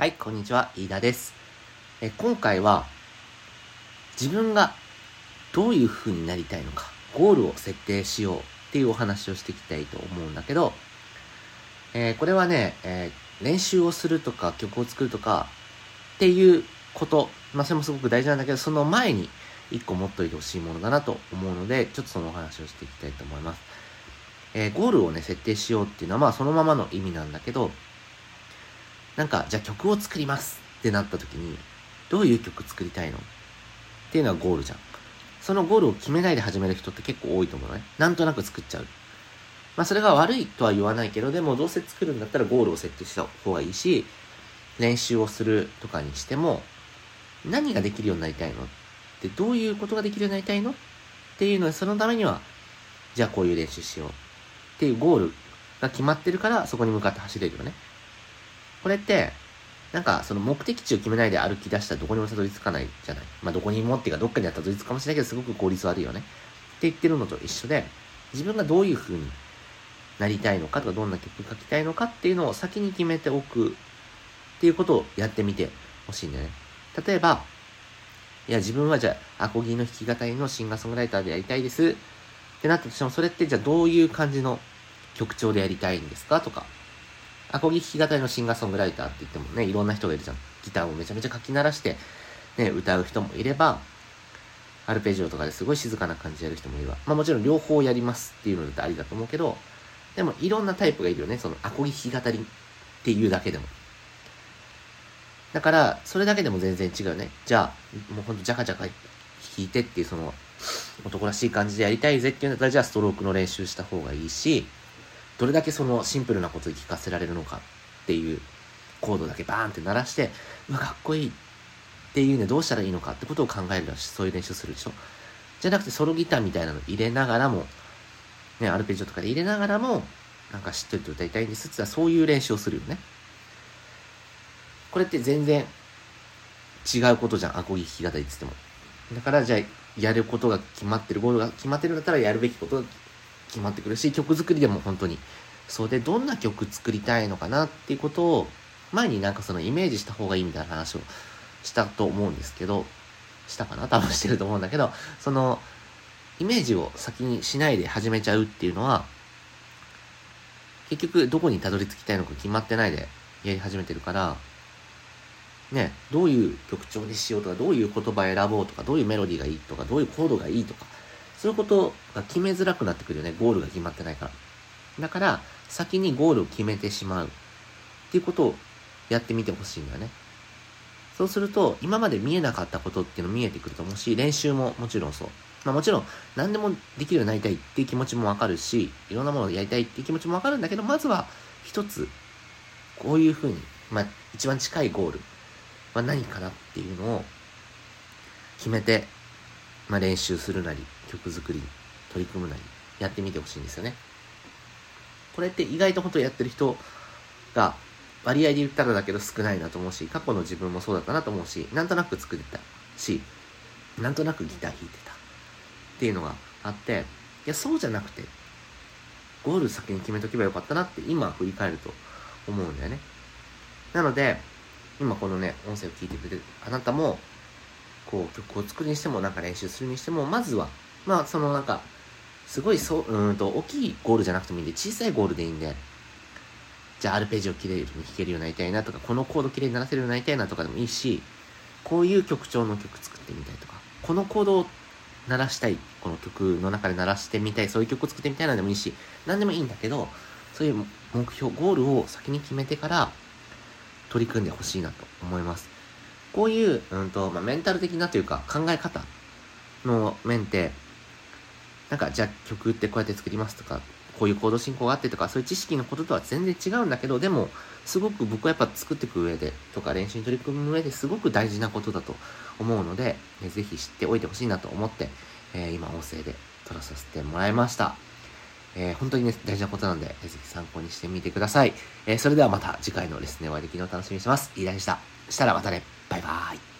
はい、こんにちは、飯田です。今回は自分がどういう風になりたいのか、ゴールを設定しようっていうお話をしていきたいと思うんだけど、これはね、練習をするとか曲を作るとかっていうこと、それもすごく大事なんだけど、その前に一個持っといてほしいものだなと思うので、ちょっとそのお話をしていきたいと思います。ゴールをね、設定しようっていうのはそのままの意味なんだけど、じゃあ曲を作りますってなった時に、どういう曲作りたいのっていうのはゴールじゃん。そのゴールを決めないで始める人って結構多いと思うね。なんとなく作っちゃう。それが悪いとは言わないけど、でもどうせ作るんだったらゴールを設定した方がいいし、練習をするとかにしても、何ができるようになりたいのって、どういうことができるようになりたいのっていうので、そのためには、じゃあこういう練習しようっていうゴールが決まってるから、そこに向かって走れるよね。これって、その目的地を決めないで歩き出したらどこにもたどり着かないじゃない。どこにもっていうかどっかにはたどり着くかもしれないけど、すごく効率悪いよね。って言ってるのと一緒で、自分がどういう風になりたいのかとか、どんな曲書きたいのかっていうのを先に決めておくっていうことをやってみてほしいんだよね。例えば、自分はじゃあ、アコギの弾き語りのシンガーソングライターでやりたいですってなったとしても、それってじゃあどういう感じの曲調でやりたいんですかとか、アコギ弾き語りのシンガーソングライターって言ってもね、いろんな人がいるじゃん。ギターをめちゃめちゃ書き鳴らして、ね、歌う人もいれば、アルペジオとかですごい静かな感じでやる人もいれば、もちろん両方やりますっていうのだってありだと思うけど、でもいろんなタイプがいるよね。そのアコギ弾き語りっていうだけでも。だから、それだけでも全然違うね。じゃあ、もうほんとジャカジャカ弾いてっていうその、男らしい感じでやりたいぜっていうんだったら、じゃあストロークの練習した方がいいし、どれだけそのシンプルなことで聞かせられるのかっていうコードだけバーンって鳴らして、かっこいいっていうね、どうしたらいいのかってことを考えるだし、そういう練習するでしょ。じゃなくてソロギターみたいなの入れながらも、ね、アルペジオとかで入れながらも、しっとりと歌いたいんですって言ったらそういう練習をするよね。これって全然違うことじゃん、アコギ弾き語りって言っても。だからじゃあ、やることが決まってる、ゴールが決まってるんだったらやるべきことが決まってくるし、曲作りでも本当にそうで、どんな曲作りたいのかなっていうことを前にそのイメージした方がいいみたいな話をしたと思うんですけど、したかな、多分してると思うんだけど、そのイメージを先にしないで始めちゃうっていうのは、結局どこにたどり着きたいのか決まってないでやり始めてるからね、どういう曲調にしようとか、どういう言葉選ぼうとか、どういうメロディーがいいとか、どういうコードがいいとか、そういうことが決めづらくなってくるよね。ゴールが決まってないから。だから、先にゴールを決めてしまうっていうことをやってみてほしいんだよね。そうすると、今まで見えなかったことっていうの見えてくると思うし、練習ももちろんそう。もちろん、何でもできるようになりたいっていう気持ちもわかるし、いろんなものをやりたいっていう気持ちもわかるんだけど、まずは一つ、こういうふうに、一番近いゴールは何かなっていうのを決めて、練習するなり、曲作りに取り組むなり、やってみてほしいんですよね。これって意外と本当にやってる人が割合で言ったらだけど少ないなと思うし、過去の自分もそうだったなと思うし、なんとなく作ってたし、なんとなくギター弾いてたっていうのがあって、そうじゃなくて、ゴール先に決めとけばよかったなって今振り返ると思うんだよね。なので、今このね、音声を聞いてくれるあなたも、曲を作るにしても、練習するにしても、まずは、すごい大きいゴールじゃなくてもいいんで、小さいゴールでいいんで、じゃあアルペジオきれいに弾けるようになりたいなとか、このコードきれいに鳴らせるようになりたいなとかでもいいし、こういう曲調の曲作ってみたいとか、このコードを鳴らしたい、この曲の中で鳴らしてみたい、そういう曲を作ってみたいなでもいいし、何でもいいんだけど、そういう目標、ゴールを先に決めてから取り組んでほしいなと思います。こういう、メンタル的なというか考え方の面って、じゃあ曲ってこうやって作りますとか、こういうコード進行があってとか、そういう知識のこととは全然違うんだけど、でも、すごく僕はやっぱ作っていく上で、とか練習に取り組む上ですごく大事なことだと思うので、ぜひ知っておいてほしいなと思って、今音声で撮らさせてもらいました。本当にね、大事なことなので、ぜひ参考にしてみてください。それではまた次回のレッスンでお会いできるのを楽しみにしてます。飯田でした。したらまたね。バイバーイ。